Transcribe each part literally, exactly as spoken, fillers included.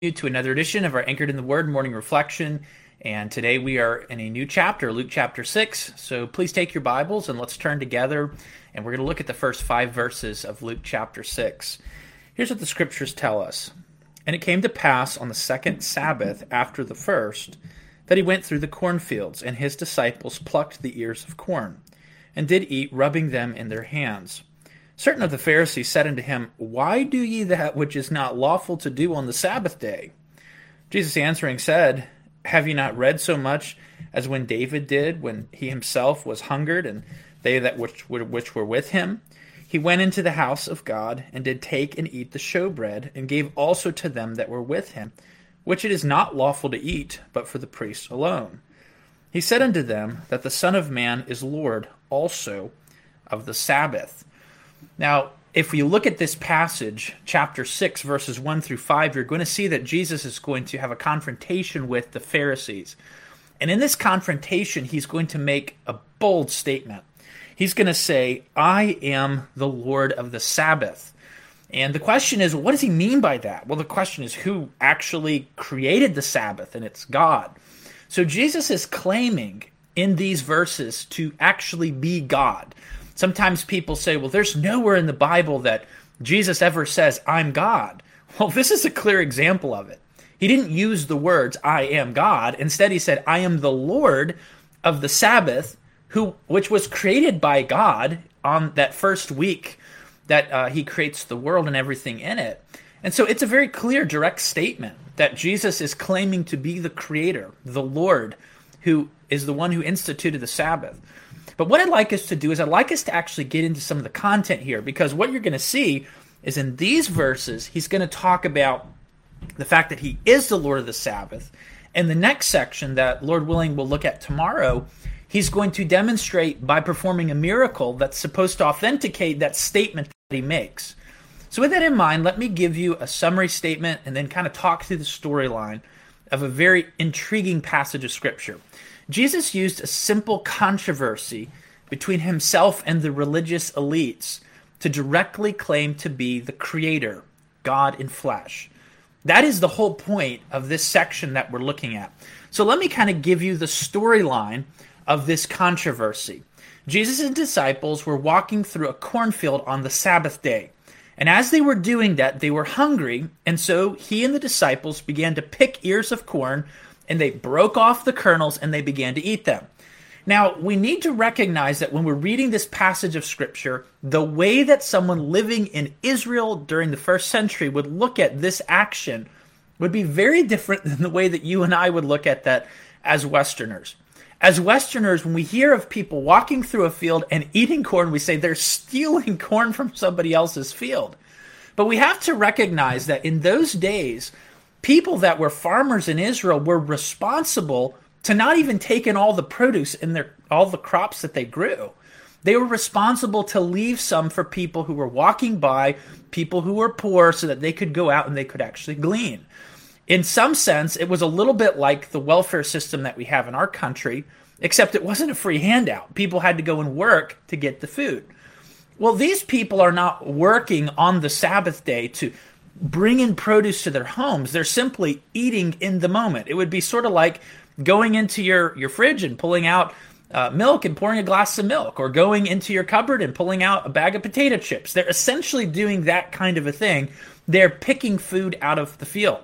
To another edition of our Anchored in the Word morning reflection. And today we are in a new chapter, Luke chapter six. So please take your Bibles and let's turn together. And we're going to look at the first five verses of Luke chapter six. Here's what the scriptures tell us. And it came to pass on the second Sabbath after the first, that he went through the cornfields, and his disciples plucked the ears of corn, and did eat, rubbing them in their hands. Certain of the Pharisees said unto him, Why do ye that which is not lawful to do on the Sabbath day? Jesus answering said, Have ye not read so much as when David did, when he himself was hungered, and they that which were, which were with him? He went into the house of God, and did take and eat the showbread, and gave also to them that were with him, which it is not lawful to eat, but for the priests alone. He said unto them, That the Son of Man is Lord also of the Sabbath. Now, if we look at this passage, chapter six, verses one through five, you're going to see that Jesus is going to have a confrontation with the Pharisees. And in this confrontation, he's going to make a bold statement. He's going to say, I am the Lord of the Sabbath. And the question is, what does he mean by that? Well, the question is, who actually created the Sabbath? And it's God. So Jesus is claiming in these verses to actually be God. Sometimes people say, well, there's nowhere in the Bible that Jesus ever says, I'm God. Well, this is a clear example of it. He didn't use the words, I am God. Instead, he said, I am the Lord of the Sabbath, who which was created by God on that first week that uh, he creates the world and everything in it. And so it's a very clear, direct statement that Jesus is claiming to be the creator, the Lord, who is the one who instituted the Sabbath. But what I'd like us to do is I'd like us to actually get into some of the content here, because what you're going to see is in these verses, he's going to talk about the fact that he is the Lord of the Sabbath. And the next section that, Lord willing, we'll look at tomorrow, he's going to demonstrate by performing a miracle that's supposed to authenticate that statement that he makes. So with that in mind, let me give you a summary statement and then kind of talk through the storyline of a very intriguing passage of Scripture. Jesus used a simple controversy between himself and the religious elites to directly claim to be the Creator, God in flesh. That is the whole point of this section that we're looking at. So let me kind of give you the storyline of this controversy. Jesus and disciples were walking through a cornfield on the Sabbath day. And as they were doing that, they were hungry, and so he and the disciples began to pick ears of corn, and they broke off the kernels and they began to eat them. Now, we need to recognize that when we're reading this passage of Scripture, the way that someone living in Israel during the first century would look at this action would be very different than the way that you and I would look at that as Westerners. As Westerners, when we hear of people walking through a field and eating corn, we say they're stealing corn from somebody else's field. But we have to recognize that in those days, people that were farmers in Israel were responsible to not even take in all the produce in their all the crops that they grew. They were responsible to leave some for people who were walking by, people who were poor, so that they could go out and they could actually glean. In some sense, it was a little bit like the welfare system that we have in our country, except it wasn't a free handout. People had to go and work to get the food. Well, these people are not working on the Sabbath day to bring in produce to their homes. They're simply eating in the moment. It would be sort of like going into your, your fridge and pulling out uh, milk and pouring a glass of milk, or going into your cupboard and pulling out a bag of potato chips. They're essentially doing that kind of a thing. They're picking food out of the field.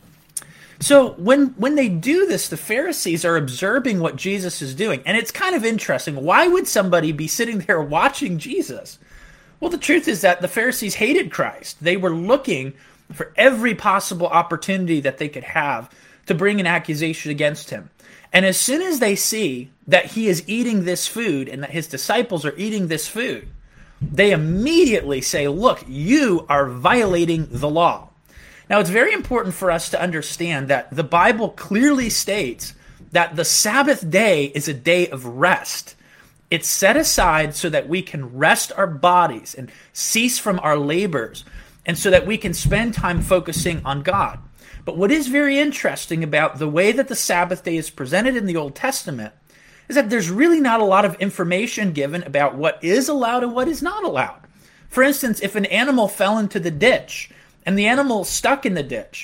So when, when they do this, the Pharisees are observing what Jesus is doing. And it's kind of interesting. Why would somebody be sitting there watching Jesus? Well, the truth is that the Pharisees hated Christ. They were looking for every possible opportunity that they could have to bring an accusation against him. And as soon as they see that he is eating this food and that his disciples are eating this food, they immediately say, look, you are violating the law. Now, it's very important for us to understand that the Bible clearly states that the Sabbath day is a day of rest. It's set aside so that we can rest our bodies and cease from our labors, and so that we can spend time focusing on God. But what is very interesting about the way that the Sabbath day is presented in the Old Testament is that there's really not a lot of information given about what is allowed and what is not allowed. For instance, if an animal fell into the ditch and the animal stuck in the ditch,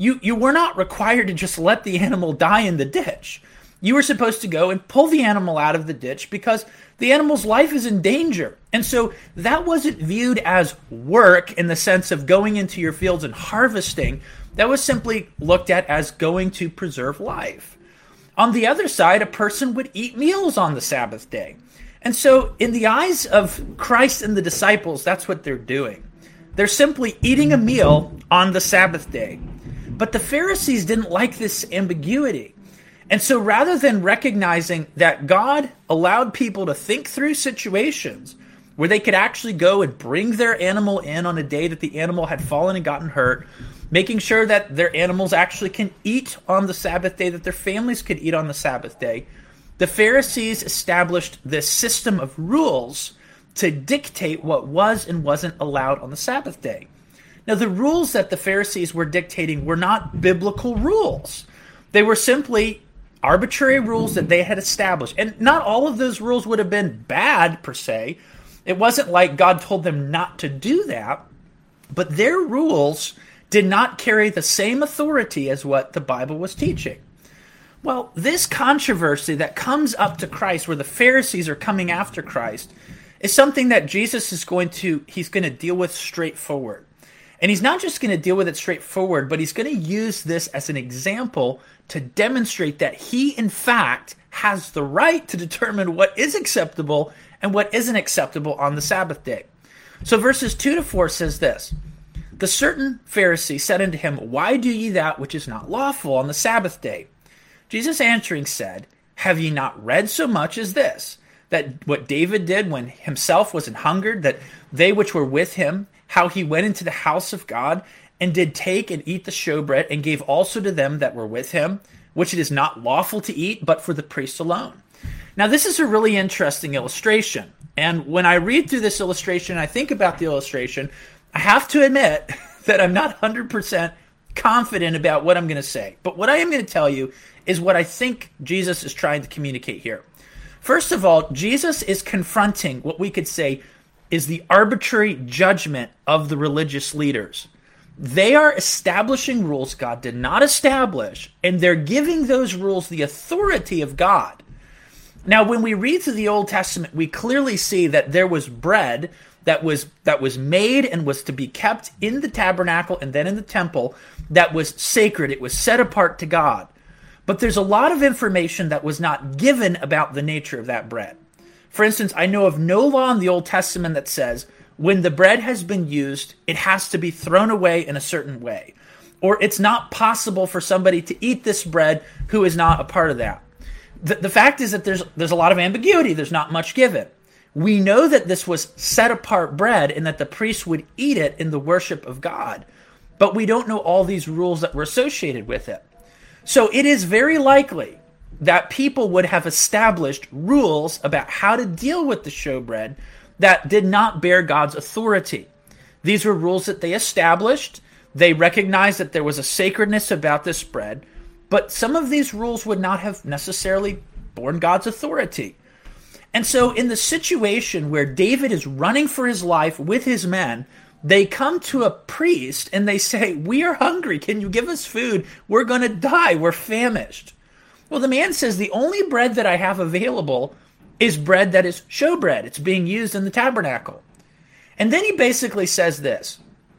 You, you were not required to just let the animal die in the ditch. You were supposed to go and pull the animal out of the ditch because the animal's life is in danger. And so that wasn't viewed as work in the sense of going into your fields and harvesting. That was simply looked at as going to preserve life. On the other side, a person would eat meals on the Sabbath day. And so in the eyes of Christ and the disciples, that's what they're doing. They're simply eating a meal on the Sabbath day. But the Pharisees didn't like this ambiguity. And so rather than recognizing that God allowed people to think through situations where they could actually go and bring their animal in on a day that the animal had fallen and gotten hurt, making sure that their animals actually can eat on the Sabbath day, that their families could eat on the Sabbath day, the Pharisees established this system of rules to dictate what was and wasn't allowed on the Sabbath day. Now, the rules that the Pharisees were dictating were not biblical rules. They were simply arbitrary rules that they had established. And not all of those rules would have been bad, per se. It wasn't like God told them not to do that. But their rules did not carry the same authority as what the Bible was teaching. Well, this controversy that comes up to Christ, where the Pharisees are coming after Christ, is something that Jesus is going to, he's going to deal with straightforward. And he's not just going to deal with it straightforward, but he's going to use this as an example to demonstrate that he, in fact, has the right to determine what is acceptable and what isn't acceptable on the Sabbath day. So verses two to four says this: "The certain Pharisee said unto him, Why do ye that which is not lawful on the Sabbath day? Jesus answering said, Have ye not read so much as this, that what David did when himself was an hungered, that they which were with him, how he went into the house of God, and did take and eat the showbread, and gave also to them that were with him, which it is not lawful to eat, but for the priest alone." Now, this is a really interesting illustration. And when I read through this illustration, I think about the illustration, I have to admit that I'm not one hundred percent confident about what I'm going to say. But what I am going to tell you is what I think Jesus is trying to communicate here. First of all, Jesus is confronting what we could say is the arbitrary judgment of the religious leaders. They are establishing rules God did not establish, and they're giving those rules the authority of God. Now, when we read through the Old Testament, we clearly see that there was bread that was that was made and was to be kept in the tabernacle and then in the temple that was sacred. It was set apart to God. But there's a lot of information that was not given about the nature of that bread. For instance, I know of no law in the Old Testament that says when the bread has been used, it has to be thrown away in a certain way. Or it's not possible for somebody to eat this bread who is not a part of that. The, the fact is that there's there's a lot of ambiguity. There's not much given. We know that this was set apart bread and that the priest would eat it in the worship of God. But we don't know all these rules that were associated with it. So it is very likely that people would have established rules about how to deal with the showbread that did not bear God's authority. These were rules that they established. They recognized that there was a sacredness about this bread, but some of these rules would not have necessarily borne God's authority. And so in the situation where David is running for his life with his men, they come to a priest and they say, "We are hungry. Can you give us food? We're going to die. We're famished." Well, the man says, "The only bread that I have available is bread that is showbread. It's being used in the tabernacle." And then he basically says this: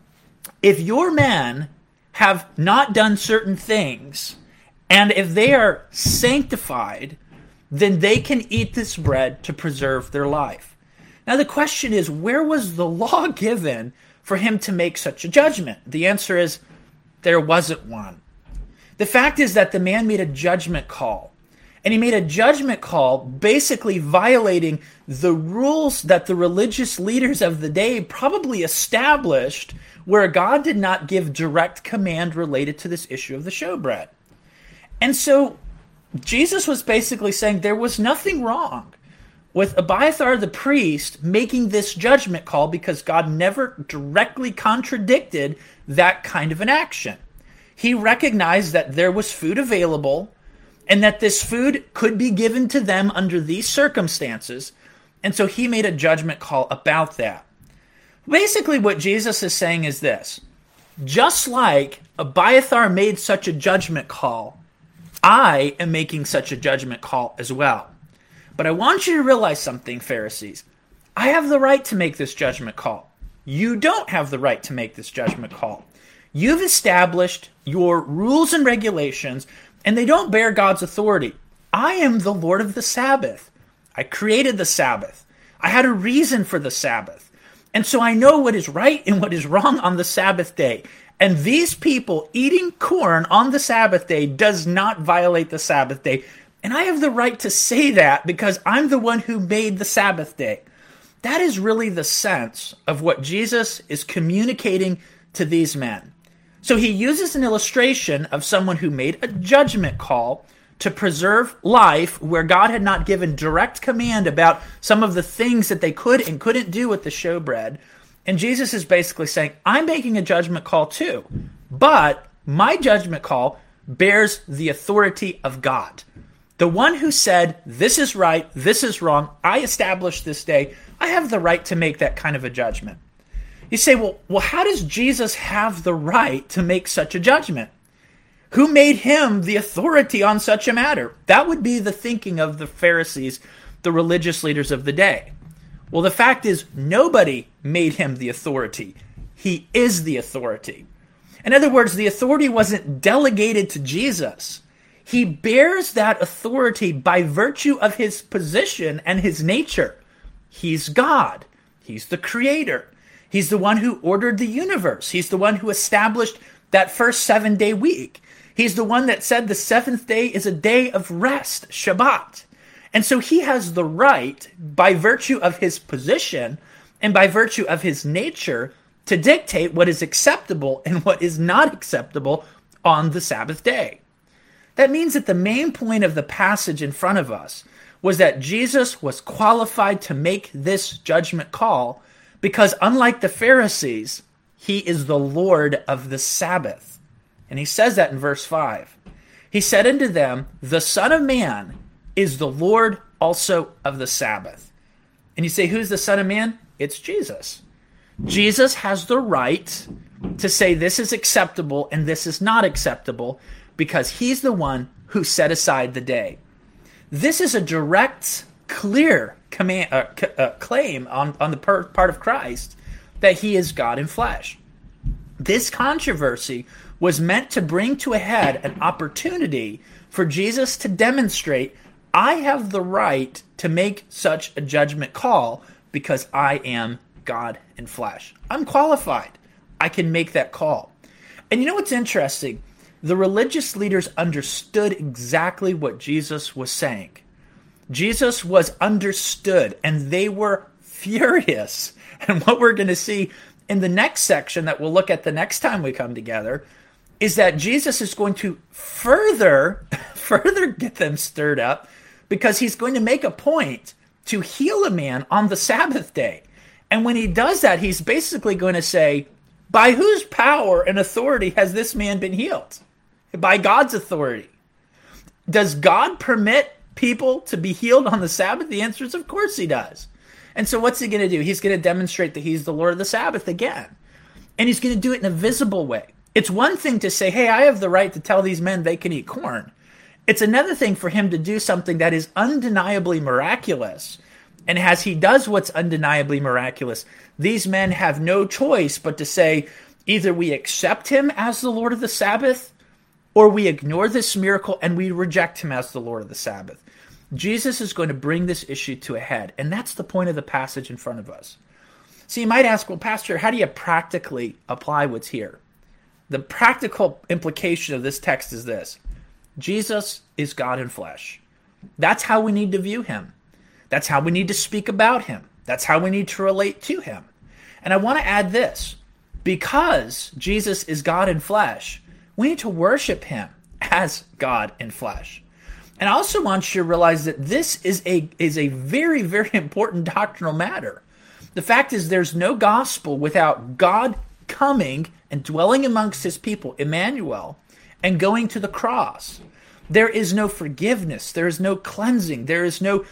if your men have not done certain things, and if they are sanctified, then they can eat this bread to preserve their life. Now the question is, where was the law given for him to make such a judgment? The answer is, there wasn't one. The fact is that the man made a judgment call. And he made a judgment call basically violating the rules that the religious leaders of the day probably established, where God did not give direct command related to this issue of the showbread. And so Jesus was basically saying there was nothing wrong with Abiathar the priest making this judgment call because God never directly contradicted that kind of an action. He recognized that there was food available and that this food could be given to them under these circumstances, and so he made a judgment call about that. Basically, what Jesus is saying is this: Just like Abiathar made such a judgment call, I am making such a judgment call as well. But I want you to realize something, Pharisees. I have the right to make this judgment call. You don't have the right to make this judgment call. You've established your rules and regulations, and they don't bear God's authority. I am the Lord of the Sabbath. I created the Sabbath. I had a reason for the Sabbath. And so I know what is right and what is wrong on the Sabbath day. And these people eating corn on the Sabbath day does not violate the Sabbath day. And I have the right to say that because I'm the one who made the Sabbath day. That is really the sense of what Jesus is communicating to these men. So he uses an illustration of someone who made a judgment call to preserve life where God had not given direct command about some of the things that they could and couldn't do with the showbread. And Jesus is basically saying, I'm making a judgment call too, but my judgment call bears the authority of God. The one who said, this is right, this is wrong, I established this day, I have the right to make that kind of a judgment. You say, well, well, how does Jesus have the right to make such a judgment? Who made him the authority on such a matter? That would be the thinking of the Pharisees, the religious leaders of the day. Well, the fact is, nobody made him the authority. He is the authority. In other words, the authority wasn't delegated to Jesus. He bears that authority by virtue of his position and his nature. He's God. He's the creator. He's the one who ordered the universe. He's the one who established that first seven-day week. He's the one that said the seventh day is a day of rest, Shabbat. And so he has the right, by virtue of his position and by virtue of his nature, to dictate what is acceptable and what is not acceptable on the Sabbath day. That means that the main point of the passage in front of us was that Jesus was qualified to make this judgment call because, unlike the Pharisees, he is the Lord of the Sabbath. And he says that in verse five. He said unto them, the Son of Man is the Lord also of the Sabbath. And you say, who's the Son of Man? It's Jesus. Jesus has the right to say this is acceptable and this is not acceptable because he's the one who set aside the day. This is a direct, clear command, uh, c- uh, claim on, on the per- part of Christ that he is God in flesh. This controversy was meant to bring to a head an opportunity for Jesus to demonstrate, I have the right to make such a judgment call because I am God in flesh. I'm qualified. I can make that call. And you know what's interesting? The religious leaders understood exactly what Jesus was saying. Jesus was understood, and they were furious. And what we're going to see in the next section that we'll look at the next time we come together is that Jesus is going to further, further get them stirred up because he's going to make a point to heal a man on the Sabbath day. And when he does that, he's basically going to say, by whose power and authority has this man been healed? By God's authority. Does God permit people to be healed on the Sabbath? The answer is, of course he does. And so what's he going to do? He's going to demonstrate that he's the Lord of the Sabbath again. And he's going to do it in a visible way. It's one thing to say, hey, I have the right to tell these men they can eat corn. It's another thing for him to do something that is undeniably miraculous. And as he does what's undeniably miraculous, these men have no choice but to say, either we accept him as the Lord of the Sabbath, or we ignore this miracle and we reject him as the Lord of the Sabbath. Jesus is going to bring this issue to a head, and that's the point of the passage in front of us. So you might ask, well, Pastor, how do you practically apply what's here? The practical implication of this text is this. Jesus is God in flesh. That's how we need to view him. That's how we need to speak about him. That's how we need to relate to him. And I want to add this. Because Jesus is God in flesh, we need to worship him as God in flesh. And I also want you to realize that this is a, is a very, very important doctrinal matter. The fact is there's no gospel without God coming and dwelling amongst his people, Emmanuel, and going to the cross. There is no forgiveness. There is no cleansing. There is no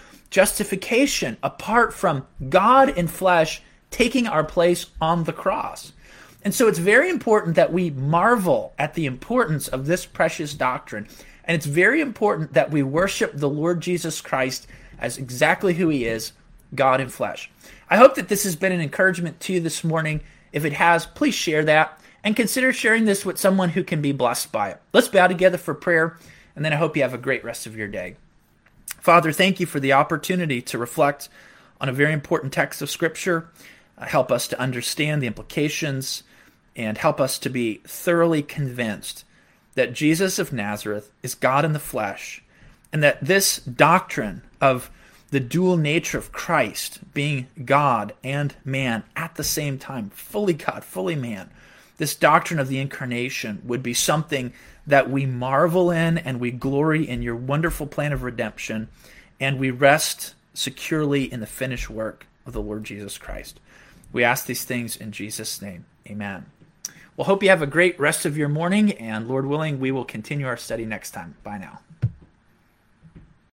justification apart from God in flesh taking our place on the cross. And so it's very important that we marvel at the importance of this precious doctrine. And it's very important that we worship the Lord Jesus Christ as exactly who he is, God in flesh. I hope that this has been an encouragement to you this morning. If it has, please share that and consider sharing this with someone who can be blessed by it. Let's bow together for prayer, and then I hope you have a great rest of your day. Father, thank you for the opportunity to reflect on a very important text of Scripture. Uh, help us to understand the implications and help us to be thoroughly convinced that Jesus of Nazareth is God in the flesh, and that this doctrine of the dual nature of Christ, being God and man at the same time, fully God, fully man, this doctrine of the incarnation would be something that we marvel in, and we glory in your wonderful plan of redemption, and we rest securely in the finished work of the Lord Jesus Christ. We ask these things in Jesus' name. Amen. Well, hope you have a great rest of your morning, and Lord willing, we will continue our study next time. Bye now.